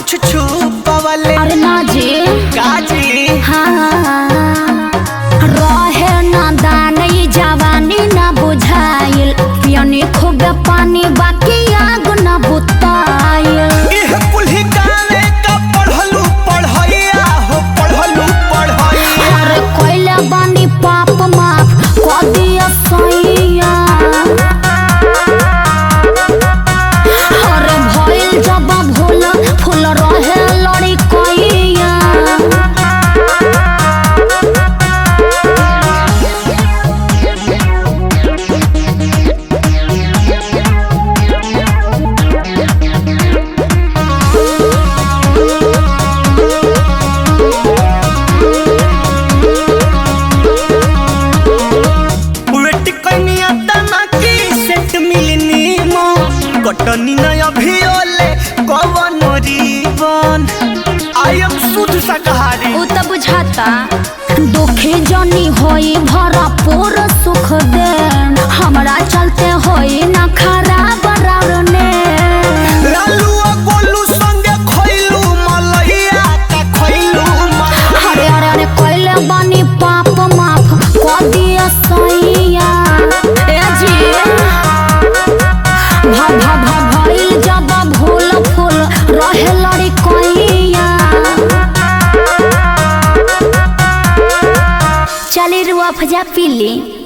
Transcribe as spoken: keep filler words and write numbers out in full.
कुछ छुपावले। अरे ना जी काजी हाँ रहे ना दान ये जवानी ना बुझाइल पियनी खूब पानी बाकी आग ना बुताइल। इह कुल्ही गाने का पढ़लू पढ़ैया हो पढ़लू पढ़ैया। अरे कोइला बानी पाप माफ को दिया सैया। अरे भइल जब भूल फूल रहे लड़ी कोइया। कटनी न अभी ओले कवन जीवन आई एम शुद्ध शाकाहारी। उ त बुझाता दुखी जनी होई भरपूर सुख दे हमरा चलते होई ना खराब रावने। लालू गोलू संगे खइलू मलैया का खइलू मलैया। अरे अरे अरे कोइले बानी पाप माफ को दिया सैया। ए जी भा भा भा भइल जब भूल फूल रहे लड़ी कोइया। चली रुआ फजा पीली।